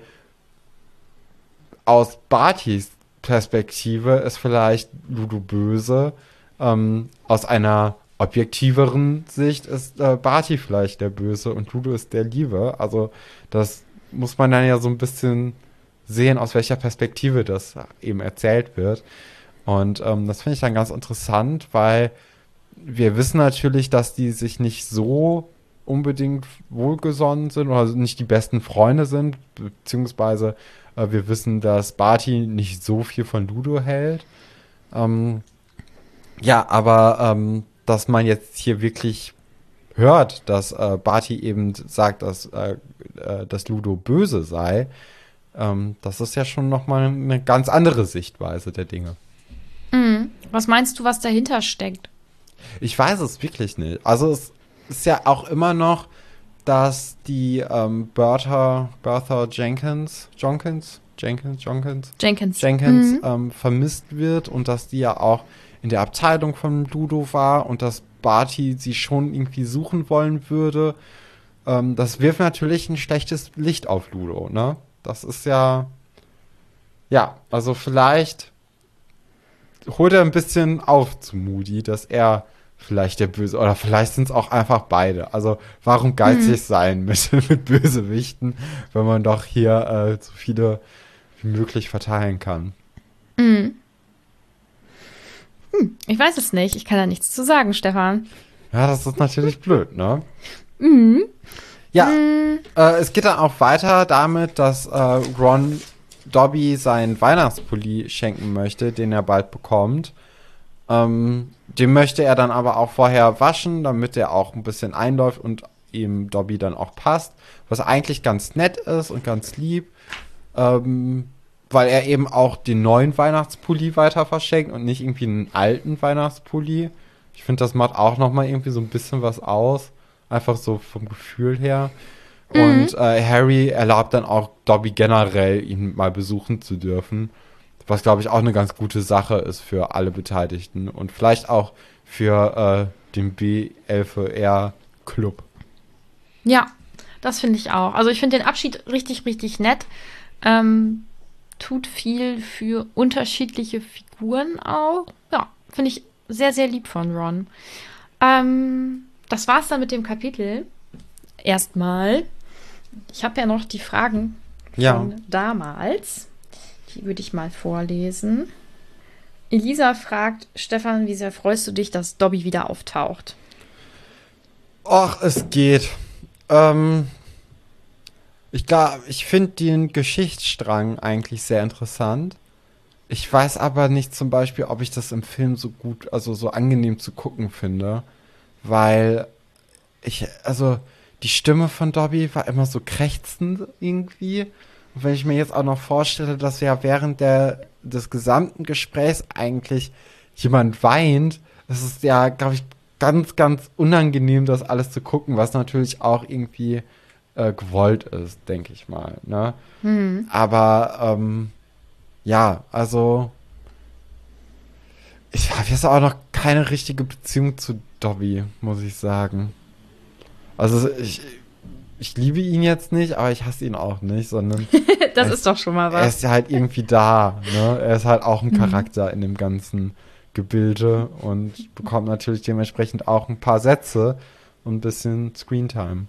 aus Bartys Perspektive ist vielleicht Ludo böse. Aus einer objektiveren Sicht ist Barty vielleicht der Böse und Ludo ist der Liebe. Also das muss man dann ja so ein bisschen sehen, aus welcher Perspektive das eben erzählt wird. Und das finde ich dann ganz interessant, weil wir wissen natürlich, dass die sich nicht so unbedingt wohlgesonnen sind oder nicht die besten Freunde sind, beziehungsweise wir wissen, dass Barty nicht so viel von Ludo hält. Ja, aber dass man jetzt hier wirklich hört, dass Barty eben sagt, dass Ludo böse sei, das ist ja schon nochmal eine ganz andere Sichtweise der Dinge. Was meinst du, was dahinter steckt? Ich weiß es wirklich nicht. Also es ist ja auch immer noch, dass die Bertha Jenkins vermisst wird und dass die ja auch in der Abteilung von Ludo war und dass Barty sie schon irgendwie suchen wollen würde. Das wirft natürlich ein schlechtes Licht auf Ludo, ne? Das ist ja, also vielleicht holt er ein bisschen auf zu Moody, dass er vielleicht der Böse, oder vielleicht sind es auch einfach beide. Also warum geizig sein mit Bösewichten, wenn man doch hier so viele wie möglich verteilen kann. Ich weiß es nicht. Ich kann da nichts zu sagen, Stefan. Ja, das ist natürlich blöd, ne? Ja, es geht dann auch weiter damit, dass Ron Dobby seinen Weihnachtspulli schenken möchte, den er bald bekommt. Den möchte er dann aber auch vorher waschen, damit er auch ein bisschen einläuft und ihm Dobby dann auch passt. Was eigentlich ganz nett ist und ganz lieb. weil er eben auch den neuen Weihnachtspulli weiter verschenkt und nicht irgendwie einen alten Weihnachtspulli. Ich finde, das macht auch nochmal irgendwie so ein bisschen was aus. Einfach so vom Gefühl her. Und Harry erlaubt dann auch Dobby generell, ihn mal besuchen zu dürfen. Was, glaube ich, auch eine ganz gute Sache ist für alle Beteiligten. Und vielleicht auch für den B11R-Club. Ja, das finde ich auch. Also ich finde den Abschied richtig, richtig nett. Tut viel für unterschiedliche Figuren auch. Ja, finde ich sehr, sehr lieb von Ron. Das war's dann mit dem Kapitel. Erstmal. Ich habe ja noch die Fragen von damals. Die würde ich mal vorlesen. Elisa fragt, Stefan, wie sehr freust du dich, dass Dobby wieder auftaucht? Ach, es geht. Ich finde den Geschichtsstrang eigentlich sehr interessant. Ich weiß aber nicht zum Beispiel, ob ich das im Film so gut, also so angenehm zu gucken finde, weil also die Stimme von Dobby war immer so krächzend irgendwie. Und wenn ich mir jetzt auch noch vorstelle, dass ja während des gesamten Gesprächs eigentlich jemand weint, das ist ja, glaube ich, ganz, ganz unangenehm, das alles zu gucken, was natürlich auch irgendwie gewollt ist, denke ich mal. Ne? Aber ja, also ich habe jetzt auch noch keine richtige Beziehung zu Dobby, muss ich sagen. Also ich liebe ihn jetzt nicht, aber ich hasse ihn auch nicht, sondern Das ist doch schon mal er was. ist halt irgendwie da. Ne? Er ist halt auch ein Charakter in dem ganzen Gebilde und bekommt natürlich dementsprechend auch ein paar Sätze und ein bisschen Screentime.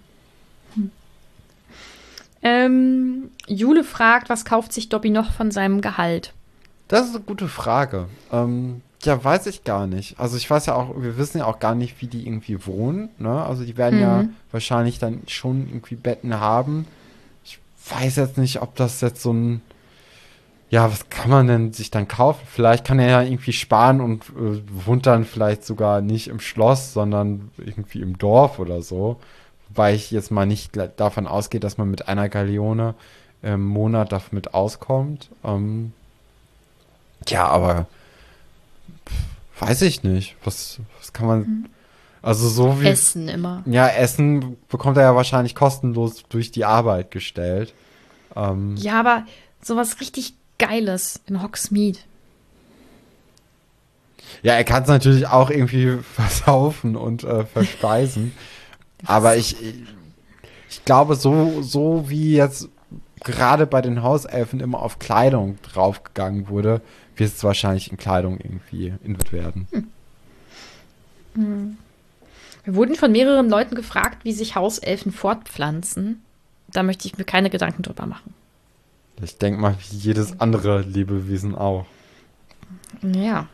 Jule fragt, was kauft sich Dobby noch von seinem Gehalt? Das ist eine gute Frage. Ja, weiß ich gar nicht. Also ich weiß ja auch, wir wissen ja auch gar nicht, wie die irgendwie wohnen. Ne? Also die werden ja wahrscheinlich dann schon irgendwie Betten haben. Ich weiß jetzt nicht, ob das jetzt so ein, ja, was kann man denn sich dann kaufen? Vielleicht kann er ja irgendwie sparen und wohnt dann vielleicht sogar nicht im Schloss, sondern irgendwie im Dorf oder so. Wobei ich jetzt mal nicht davon ausgehe, dass man mit einer Galeone im Monat damit auskommt. Ja, aber weiß ich nicht. Was kann man. Also so wie. Essen immer. Ja, Essen bekommt er ja wahrscheinlich kostenlos durch die Arbeit gestellt. Ja, aber sowas richtig Geiles in Hogsmeade. Ja, er kann es natürlich auch irgendwie versaufen und verspeisen. Aber ich glaube, so wie jetzt gerade bei den Hauselfen immer auf Kleidung draufgegangen wurde, wird es wahrscheinlich in Kleidung irgendwie investiert werden. Wir wurden von mehreren Leuten gefragt, wie sich Hauselfen fortpflanzen. Da möchte ich mir keine Gedanken drüber machen. Ich denke mal, wie jedes andere Lebewesen auch. Ja.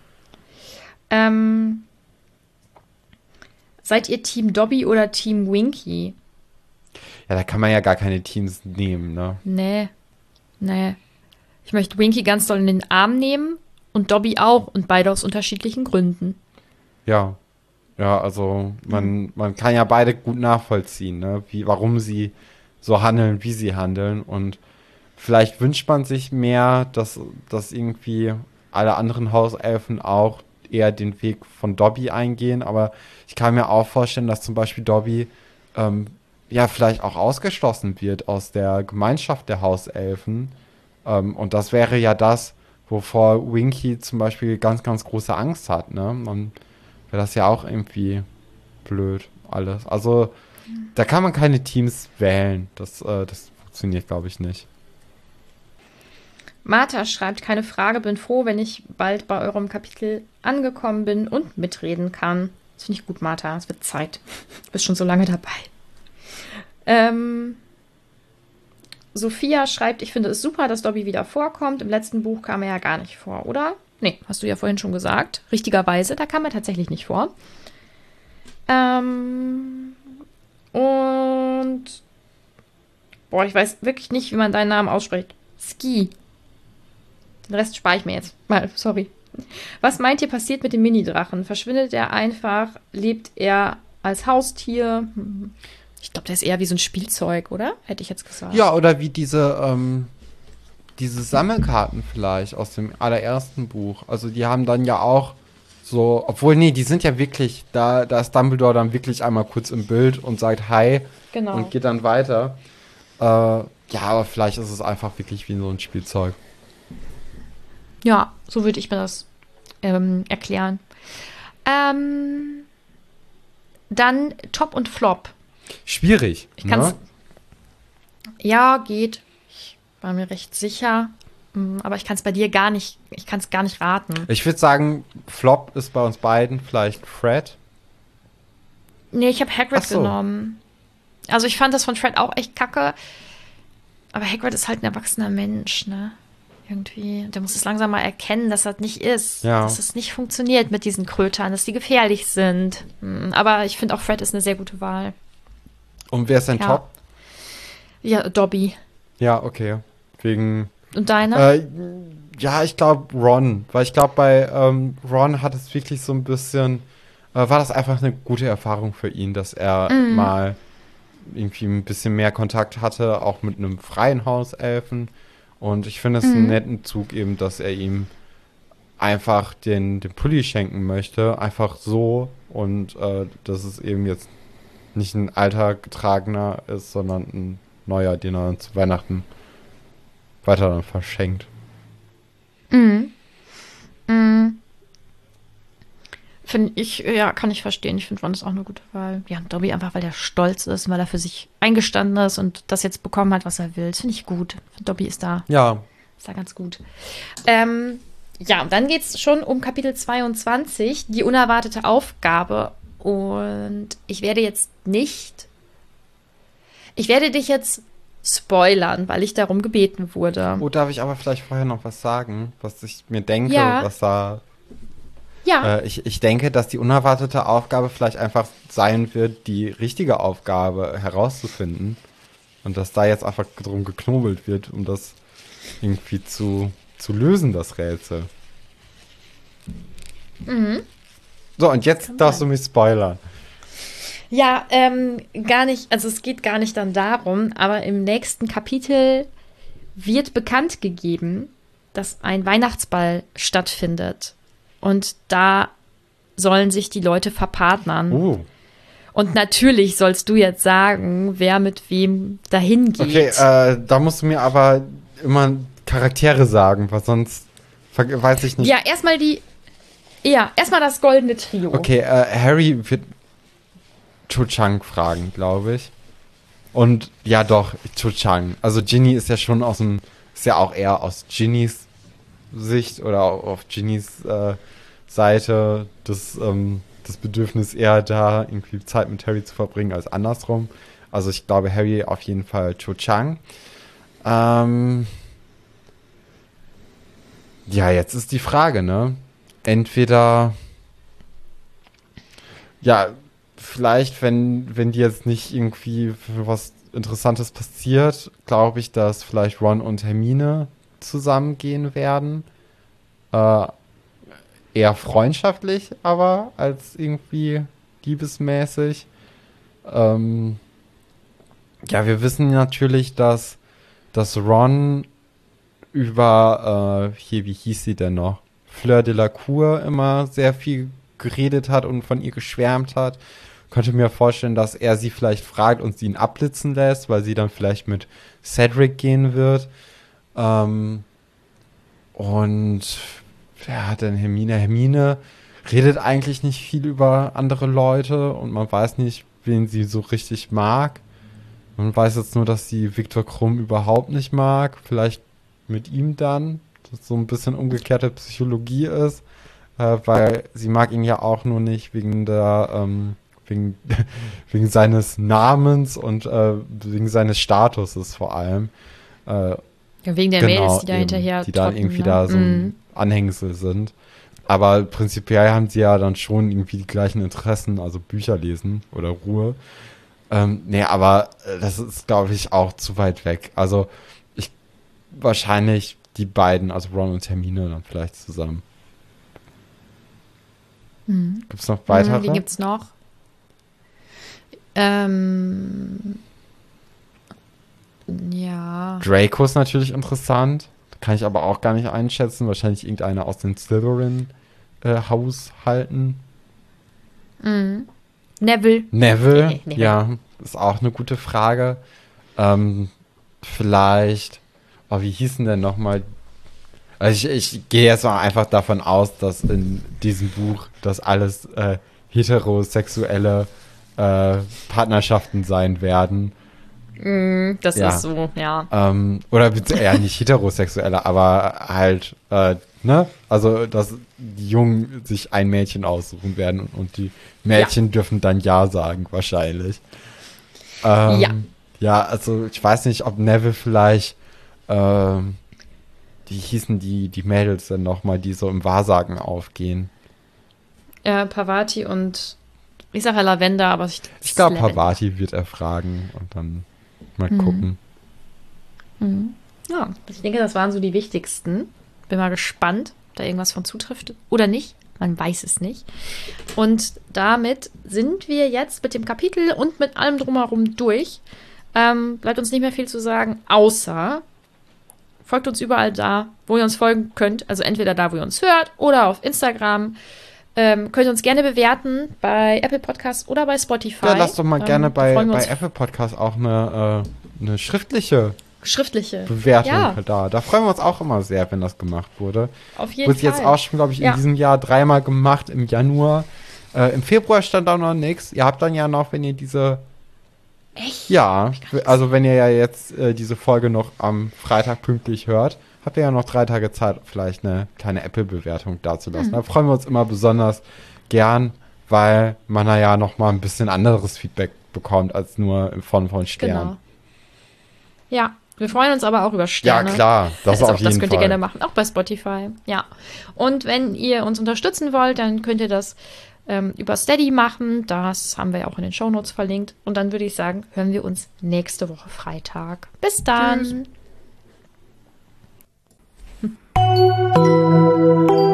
Seid ihr Team Dobby oder Team Winky? Ja, da kann man ja gar keine Teams nehmen, ne? Nee. Ich möchte Winky ganz doll in den Arm nehmen und Dobby auch und beide aus unterschiedlichen Gründen. Ja. Ja, also man kann ja beide gut nachvollziehen, ne? Warum sie so handeln, wie sie handeln. Und vielleicht wünscht man sich mehr, dass irgendwie alle anderen Hauselfen auch eher den Weg von Dobby eingehen. Aber ich kann mir auch vorstellen, dass zum Beispiel Dobby ja vielleicht auch ausgeschlossen wird aus der Gemeinschaft der Hauselfen. Und das wäre ja das, wovor Winky zum Beispiel ganz, ganz große Angst hat, ne? Und wäre das ja auch irgendwie blöd alles. Also da kann man keine Teams wählen. Das funktioniert, glaube ich, nicht. Martha schreibt, keine Frage, bin froh, wenn ich bald bei eurem Kapitel angekommen bin und mitreden kann. Das finde ich gut, Martha. Es wird Zeit. Du bist schon so lange dabei. Sophia schreibt, ich finde es super, dass Dobby wieder vorkommt. Im letzten Buch kam er ja gar nicht vor, oder? Nee, hast du ja vorhin schon gesagt. Richtigerweise, da kam er tatsächlich nicht vor. Und boah, ich weiß wirklich nicht, wie man deinen Namen ausspricht. Ski. Den Rest spare ich mir jetzt. Mal, sorry. Was meint ihr passiert mit dem Mini-Drachen? Verschwindet er einfach? Lebt er als Haustier? Ich glaube, der ist eher wie so ein Spielzeug, oder? Hätte ich jetzt gesagt. Ja, oder wie diese diese Sammelkarten vielleicht aus dem allerersten Buch. Also die haben dann ja auch so, obwohl, nee, die sind ja wirklich, da ist Dumbledore dann wirklich einmal kurz im Bild und sagt Hi Genau. und geht dann weiter. Ja, aber vielleicht ist es einfach wirklich wie so ein Spielzeug. Ja, so würde ich mir das erklären. Dann Top und Flop. Schwierig. Ich kann's. Ja, geht. Ich war mir recht sicher. Aber ich kann es bei dir gar nicht, ich kann es gar nicht raten. Ich würde sagen, Flop ist bei uns beiden vielleicht Fred. Nee, ich habe Hagrid Ach so. genommen. Also ich fand das von Fred auch echt kacke. Aber Hagrid ist halt ein erwachsener Mensch, ne? Irgendwie. Der muss es langsam mal erkennen, dass das nicht ist. Ja. Dass es nicht funktioniert mit diesen Krötern, dass die gefährlich sind. Aber ich finde auch Fred ist eine sehr gute Wahl. Und wer ist dein Ja. Top? Ja, Dobby. Ja, okay. Wegen. Und deine? Ja, ich glaube Ron. Weil ich glaube, bei Ron hat es wirklich so ein bisschen. War das einfach eine gute Erfahrung für ihn, dass er mal irgendwie ein bisschen mehr Kontakt hatte, auch mit einem freien Hauselfen. Und ich finde es einen netten Zug eben, dass er ihm einfach den Pulli schenken möchte. Einfach so. Und dass es eben jetzt nicht ein alter getragener ist, sondern ein neuer, den er dann zu Weihnachten weiter dann verschenkt. Finde ich, ja, kann ich verstehen. Ich finde Ron ist auch eine gute Wahl. Ja, und Dobby einfach, weil der stolz ist, weil er für sich eingestanden ist und das jetzt bekommen hat, was er will. Das finde ich gut. Dobby ist da Ja, ganz gut. Ja, und dann geht es schon um Kapitel 22, die unerwartete Aufgabe. Und ich werde dich jetzt spoilern, weil ich darum gebeten wurde. oh, darf ich aber vielleicht vorher noch was sagen, was ich mir denke, Ja. was da. Ja, Ich denke, dass die unerwartete Aufgabe vielleicht einfach sein wird, die richtige Aufgabe herauszufinden. Und dass da jetzt einfach drum geknobelt wird, um das irgendwie zu lösen, das Rätsel. So, und jetzt darfst du mich spoilern. ja, gar nicht, also es geht gar nicht dann darum, aber im nächsten Kapitel wird bekannt gegeben, dass ein Weihnachtsball stattfindet. Und da sollen sich die Leute verpartnern. Und natürlich sollst du jetzt sagen, wer mit wem dahin geht. Okay, da musst du mir aber immer Charaktere sagen, weil sonst weiß ich nicht. Ja, erstmal das goldene Trio. Okay, Harry wird Cho Chang fragen, glaube ich. Und ja doch, Cho Chang. Also Ginny ist ja schon ist ja auch eher aus Ginnys Sicht oder auf Ginnys Seite das Bedürfnis eher da, irgendwie Zeit mit Harry zu verbringen als andersrum. Also ich glaube Harry auf jeden Fall Cho Chang. Ja, jetzt ist die Frage, ne? Entweder ja, vielleicht, wenn die jetzt nicht irgendwie was Interessantes passiert, glaube ich, dass vielleicht Ron und Hermine zusammengehen werden. Eher freundschaftlich, aber als irgendwie liebesmäßig. Ja, wir wissen natürlich, dass Ron über, hier, wie hieß sie denn noch? Fleur de la Cour immer sehr viel geredet hat und von ihr geschwärmt hat. Könnte mir vorstellen, dass er sie vielleicht fragt und sie ihn abblitzen lässt, weil sie dann vielleicht mit Cedric gehen wird. Und wer hat denn Hermine? Hermine redet eigentlich nicht viel über andere Leute und man weiß nicht, wen sie so richtig mag. Man weiß jetzt nur, dass sie Viktor Krumm überhaupt nicht mag. Vielleicht mit ihm dann, das so ein bisschen umgekehrte Psychologie ist, weil sie mag ihn ja auch nur nicht wegen wegen seines Namens und wegen seines Statuses vor allem. Ja, wegen der Mädels, die da hinterher die da trotten, irgendwie ne? da so ein Anhängsel sind. Aber prinzipiell haben sie ja dann schon irgendwie die gleichen Interessen, also Bücher lesen oder Ruhe. Nee, aber das ist, glaube ich, auch zu weit weg. Also wahrscheinlich die beiden, also Ron und Hermine, dann vielleicht zusammen. Gibt's noch weitere? Wen gibt's noch? Ja. Draco ist natürlich interessant. kann ich aber auch gar nicht einschätzen. Wahrscheinlich irgendeiner aus dem Slytherin-Haushalten. Neville. Neville, Neville. ja, ist auch eine gute Frage. Vielleicht, wie hießen denn nochmal? Also ich gehe jetzt mal einfach davon aus, dass in diesem Buch das alles heterosexuelle Partnerschaften sein werden. Das Ja. ist so, ja. Oder eher nicht heterosexuelle, aber halt, ne? Also, dass die Jungen sich ein Mädchen aussuchen werden und die Mädchen dürfen dann Ja sagen, wahrscheinlich. Ja, also ich weiß nicht, ob Neville vielleicht, die hießen die Mädels dann nochmal, die so im Wahrsagen aufgehen. Parvati und ich sage ja Lavender, aber Ich glaube, Lavender. Parvati wird er fragen und dann mal gucken. Ja, ich denke, das waren so die wichtigsten. Bin mal gespannt, ob da irgendwas von zutrifft oder nicht. Man weiß es nicht. Und damit sind wir jetzt mit dem Kapitel und mit allem drumherum durch. Bleibt uns nicht mehr viel zu sagen, außer folgt uns überall da, wo ihr uns folgen könnt. Also entweder da, wo ihr uns hört oder auf Instagram. Könnt ihr uns gerne bewerten bei Apple Podcasts oder bei Spotify. Ja, lasst doch mal gerne bei freuen wir uns. Apple Podcast auch eine schriftliche Schriftliche Bewertung da. Da freuen wir uns auch immer sehr, wenn das gemacht wurde. Auf jeden Wurde Fall. jetzt auch schon, glaube ich, in diesem Jahr 3-mal gemacht, im Januar. Im Februar stand auch noch nichts. Ihr habt dann ja noch, wenn ihr diese... Echt? Ja, also wenn ihr ja jetzt diese Folge noch am Freitag pünktlich hört, habt ihr ja noch 3 Tage Zeit, vielleicht eine kleine Apple-Bewertung dazulassen. Da freuen wir uns immer besonders gern, weil man da ja noch mal ein bisschen anderes Feedback bekommt, als nur in Form von Sternen. Genau. Ja, wir freuen uns aber auch über Sterne. Ja, klar, das Also auf jeden Das könnt ihr Fall. gerne machen, auch bei Spotify. Ja. Und wenn ihr uns unterstützen wollt, dann könnt ihr das über Steady machen. Das haben wir ja auch in den Shownotes verlinkt. Und dann würde ich sagen, hören wir uns nächste Woche Freitag. Bis dann. Tschüss.